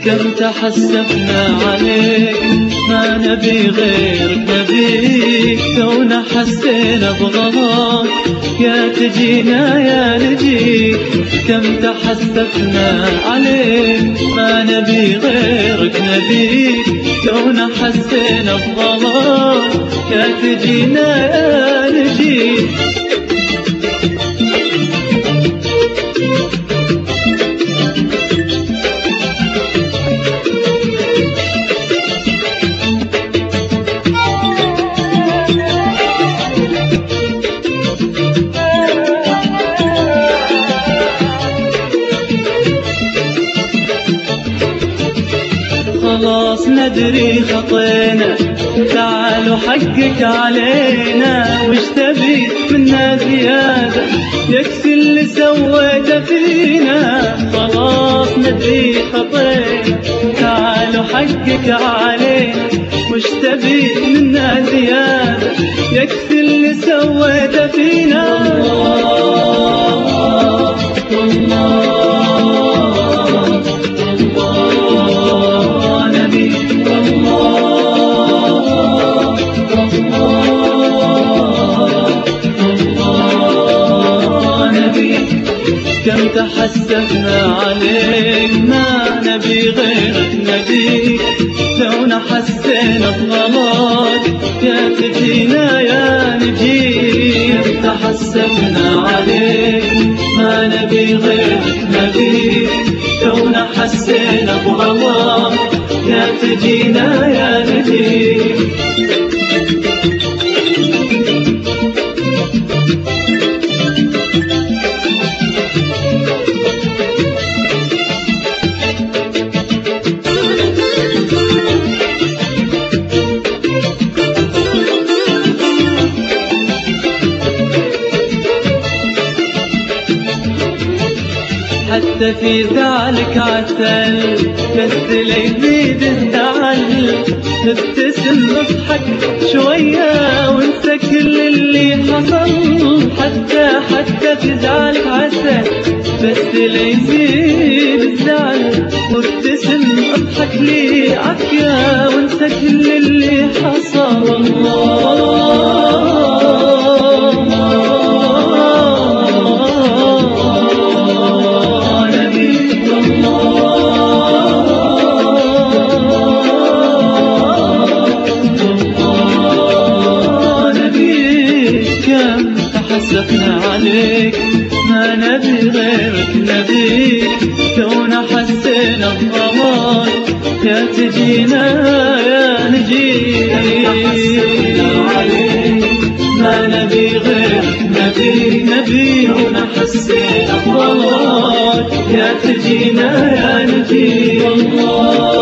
كم تحسفنا عليك ما نبي غيرك نبيك، تونا حسينا بغلاك يا تجينا يا نجيك. كم تحسفنا عليك ما نبي غيرك نبيك، تونا حسينا بغلاك يا تجينا يا نجيك. خلاص ندري خطينا، تعالوا حقك علينا، وش تبي منا زيادة يكفي اللي سويته فينا. خلاص ندري خطينا، تعالوا حقك علينا، وش تبي منا زيادة يكفي اللي سويته فينا. كم تحسفنا عليك ما نبي غيرك نبيك، تونا حسينا بغلاك يا تجينا يا نجيك. كم تحسفنا عليك ما نبي غيرك نبيك، تونا حسينا بغلاك يا تجينا يا نجيك. حتى في زعلك عسل بس لي يزيد الزعل، نبتسم نضحك شوية ونسى كل اللي حصل. حتى في زعلك عسل بس لي يزيد الزعل، نبتسم نضحك لي عافية ونسى كل اللي حصل. حسفنا عليك ما نبي غيرك نبيك، تونا حسينا بغلاك يا تجينا يا نجيك. حسفنا عليك ما نبي غيرك نبيك، تونا حسينا بغلاك يا تجينا يا نجيك.